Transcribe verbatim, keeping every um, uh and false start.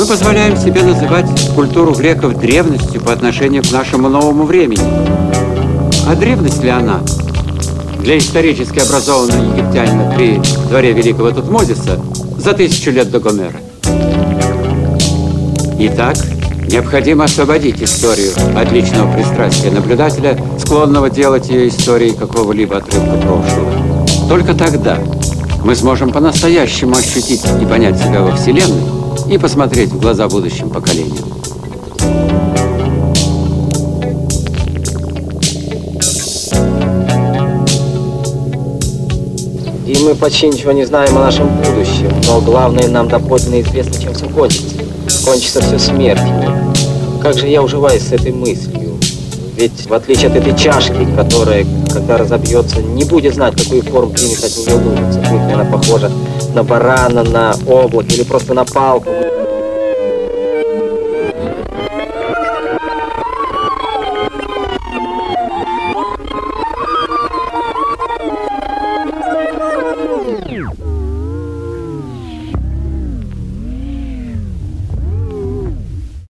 позволяем себе называть культуру греков древностью по отношению к нашему новому времени. А древность ли она для исторически образованного египтянина при дворе великого Тутмозиса за тысячу лет до Гомера? Итак, необходимо освободить историю от личного пристрастия наблюдателя, склонного делать ее историей какого-либо отрывка прошлого. Только тогда мы сможем по-настоящему ощутить и понять себя во Вселенной и посмотреть в глаза будущим поколениям. И мы почти ничего не знаем о нашем будущем, но главное, нам доподлинно известно, чем все кончится. Кончится все смертью. Как же я уживаюсь с этой мыслью? Ведь в отличие от этой чашки, которая, когда разобьется, не будет знать, какую форму примет от нее лужица. Будет ли она похожа на барана, на облако или просто на палку.